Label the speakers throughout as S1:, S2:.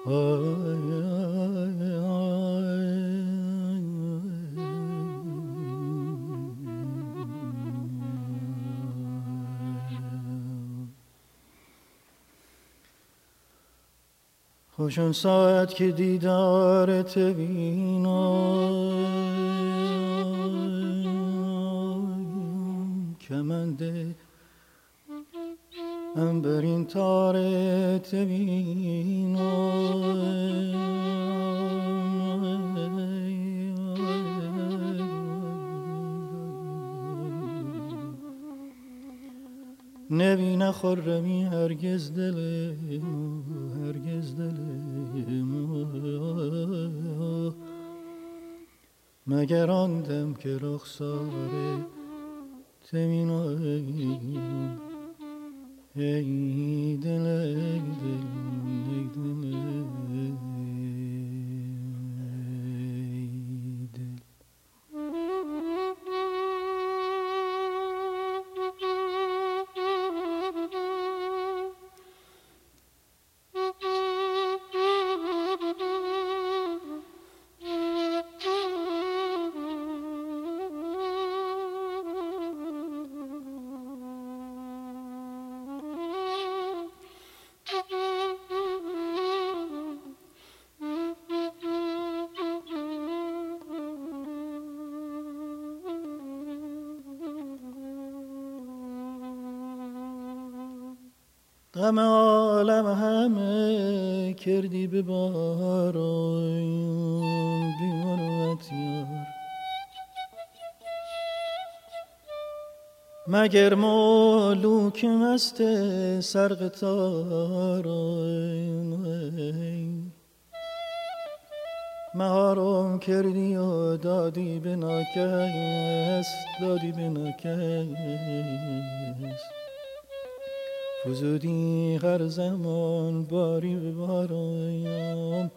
S1: خوشون ساعت که دیدارت بینم، کمنده انبرین تارت بینم، نبینه خرمی هرگز دل مگر آن دم که رخساره تمینم. ای دل ای دل ای دل ای دل. غم عالم همه کردی به باران بی مروت یار، مگر ملوک مست سرقطاران مهارم کردی و دادی به ناکس فزودی هر زمان باری به بارم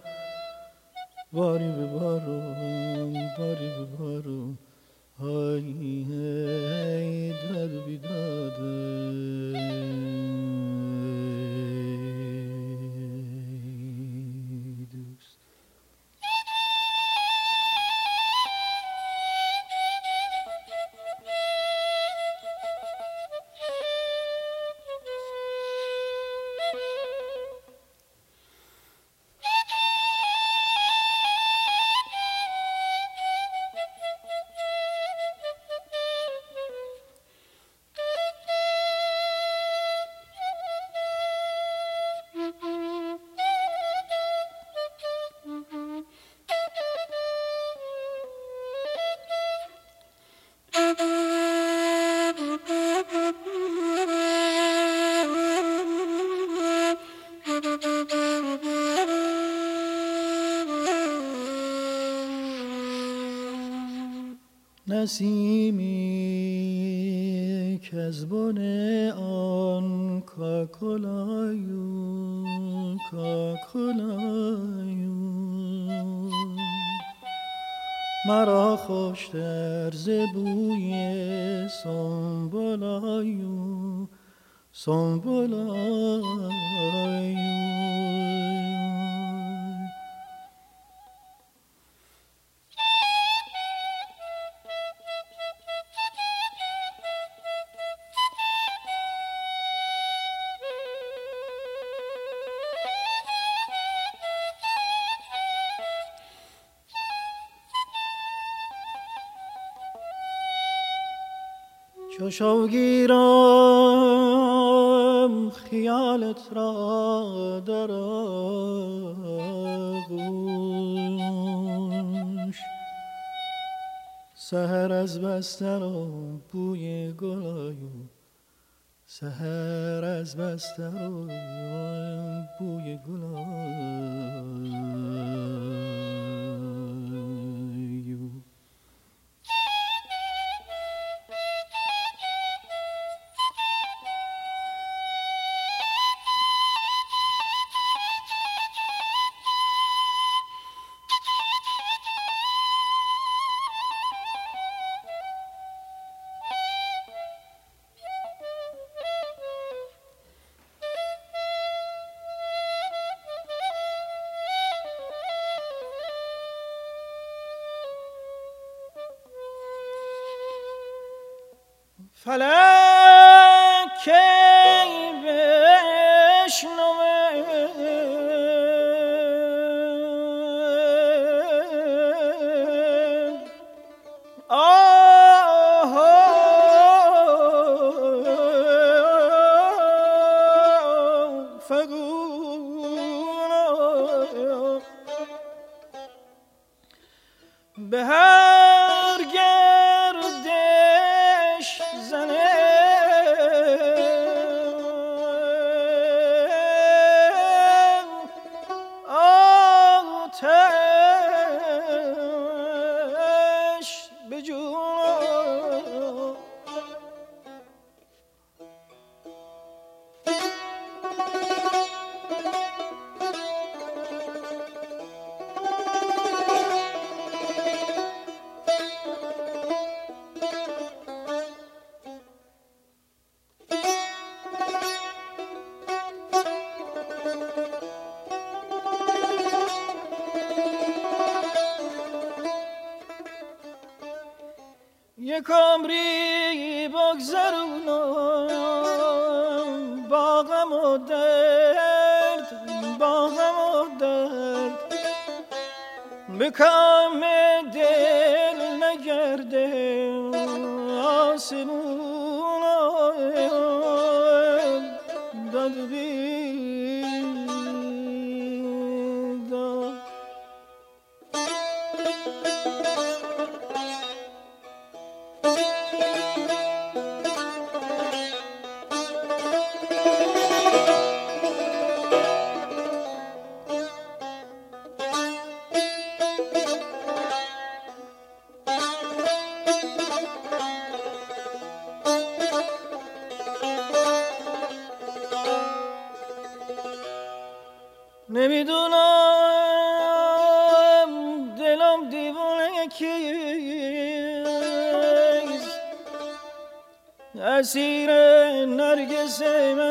S1: های داد و بیداده دوست. نسیمی که از بن آن کاکلایو مرا خوشتر ز بوی سنبلایو چو شوگیرم خیالت را در آغوش، سحر از بستر و بوی گلایو فلک کی بشنوه آه فگون به هر گردش زنه آتش به جون یک عمری بگذرونم با غم و درد به کام دل نگرده آسمون داد بیداد نمیدونم دلم دیوانه کیست اسیر نرگس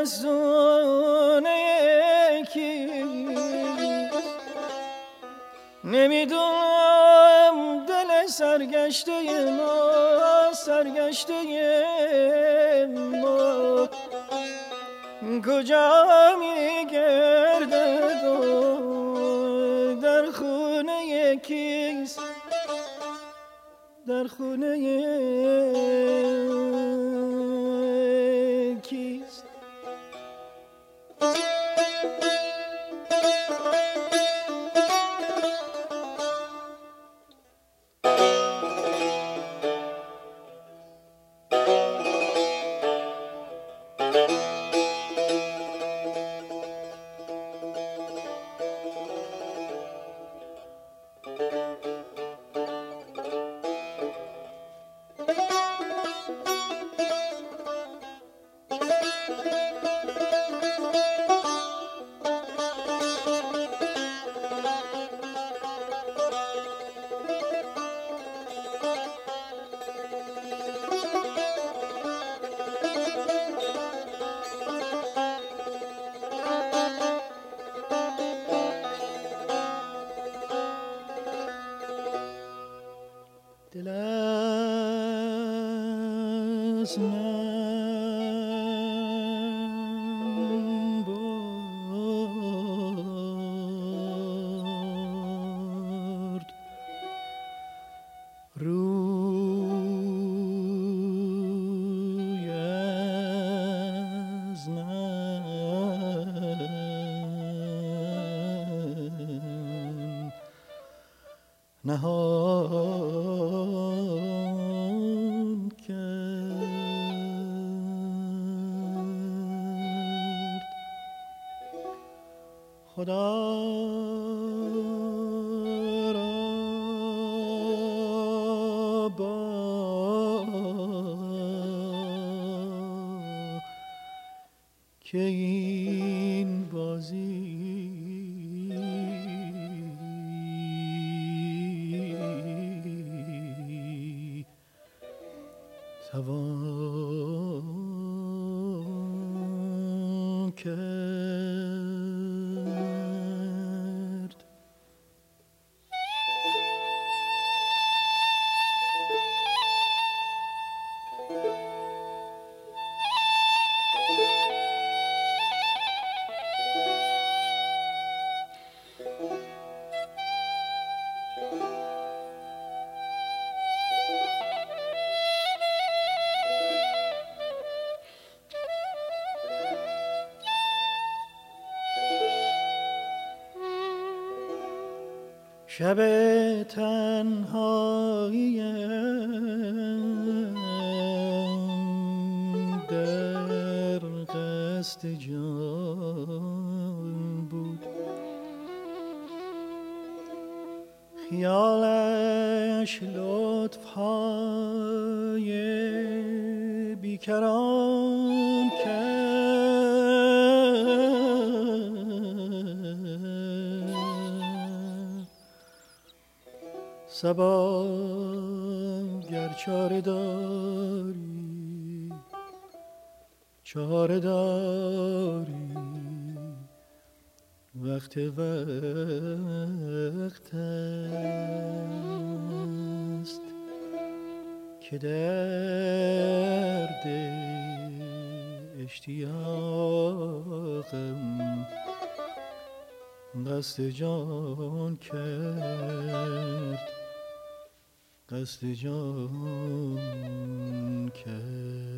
S1: مستونه کیست نمیدونم دل سرگشته ما کجا میگردد و در خونه کیست در خونه کیست دل از من برد روی از من نهان کرد خدا را با که این بازی توان کرد. شب تنهایی در قصد جان بود، خیالش لطف‌های بیکران کرد. صبا گر چاره داری، چاره داری، وقت است که درد اشتیاقم قصد جان کرد، قصد جان کرد.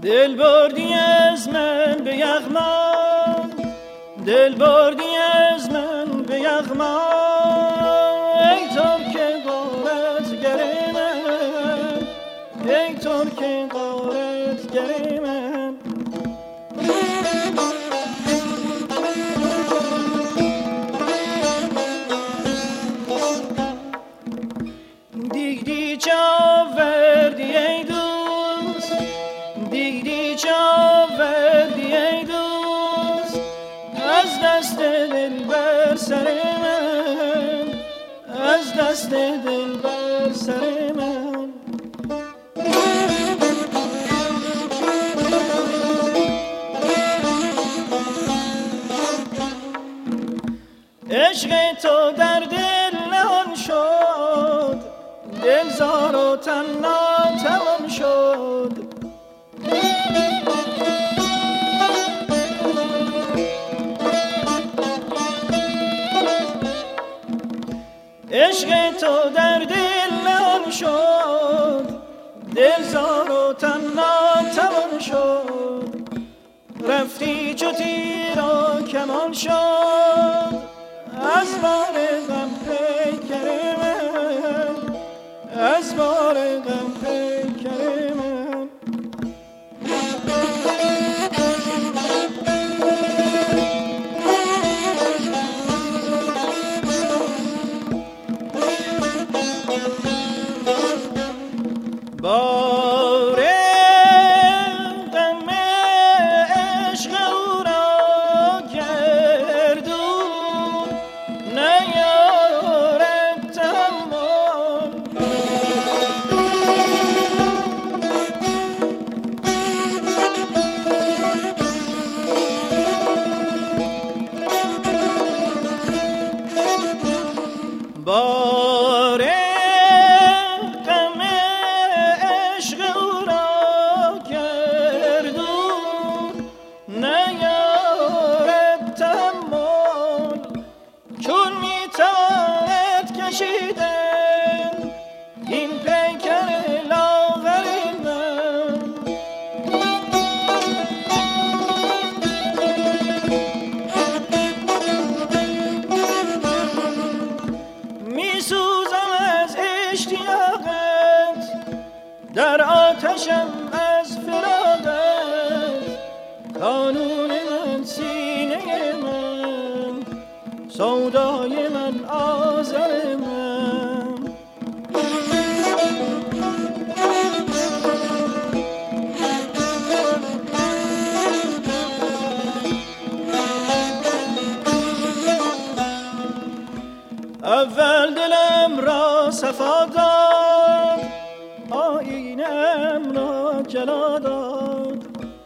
S1: دل بردی از من به یغما، دل بردی از من به یغما، ای ترک غارتگر من، ای ترک غارتگر من. دیدی چه آوردی ای دوست، دیدی چه آوردی ای دوست، از دست دل بر سر من، از دست دل بر سر من. عشق تو در دل نهان شد، دل زار و تن ناتوان شد. عشق تو در دل نهان شد، دل زار و تن ناتوان شد. رفتی چو تیر و کمان شد، از بار غم پیکر من، از بار غم پیکر من. بار غم عشق او را گردون نیارد تحمل. بار غم عشق او را گردون نیارد تحمل. چون میتواند کشیدن این پیکر لاغر من، میسوزم از اشتیاقت، در آتشم از فراقت. قانون من سینه من، سودای من آزر من. اول دلم را صفا داد، آینم را جلا داد.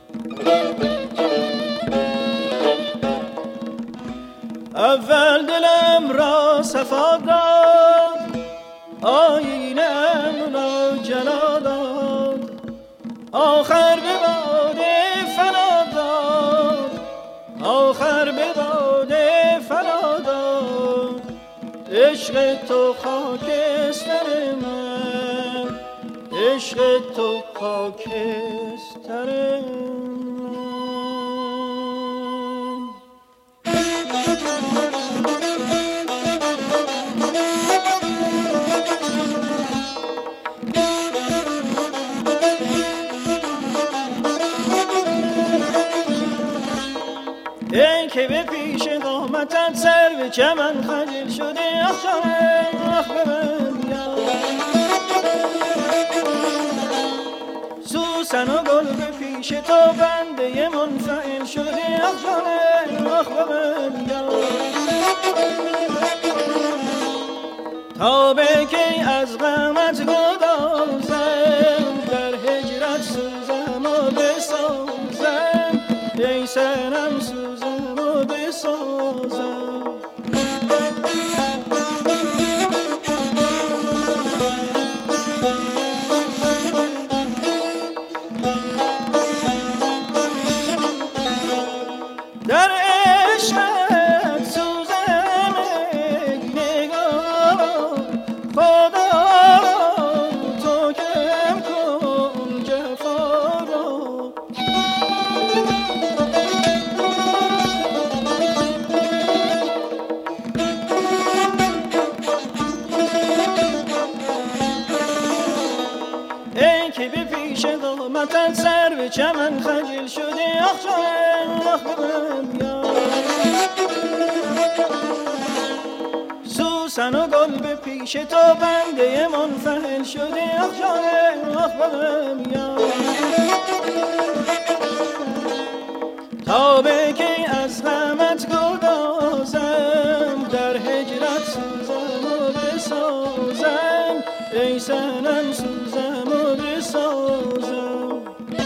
S1: اول دلم را صفا داد، آینم را جلا داد. آخر به باده فنا داد، آخر به باده فنا داد. عشق تو خاکستر من، عشق تو خاکستر من. ای که به پیش قامتت سر به چمن خجل شده، آخ جانم آخ به من بیا. سوسن و گل به پیش تو بنده منفعل شده، آخ جانم آخ به من بیا. تا به کی از غمت گدازم، در هجرت سوزم و بسازم. ای سنم سوزم و بسازم. در عشقت سوزم ای نگار، خدا تو کم کن جفا را. پیش قامتت سر به چمن خجل شده آخ جانم آخ ببم یا سوسن و گل به پیش تو بنده منفعل شده آخ جانم آخ ببم یا تا به کی از غمت گدازم در هجرت سوزم و بسازم ای صنم سوزم و بسازم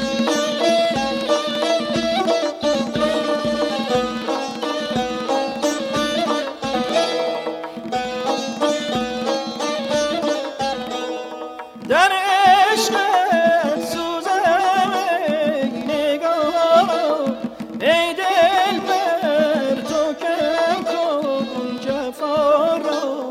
S1: در عشقت سوزم ای نگاه ای دل بر تو کم کن جفا را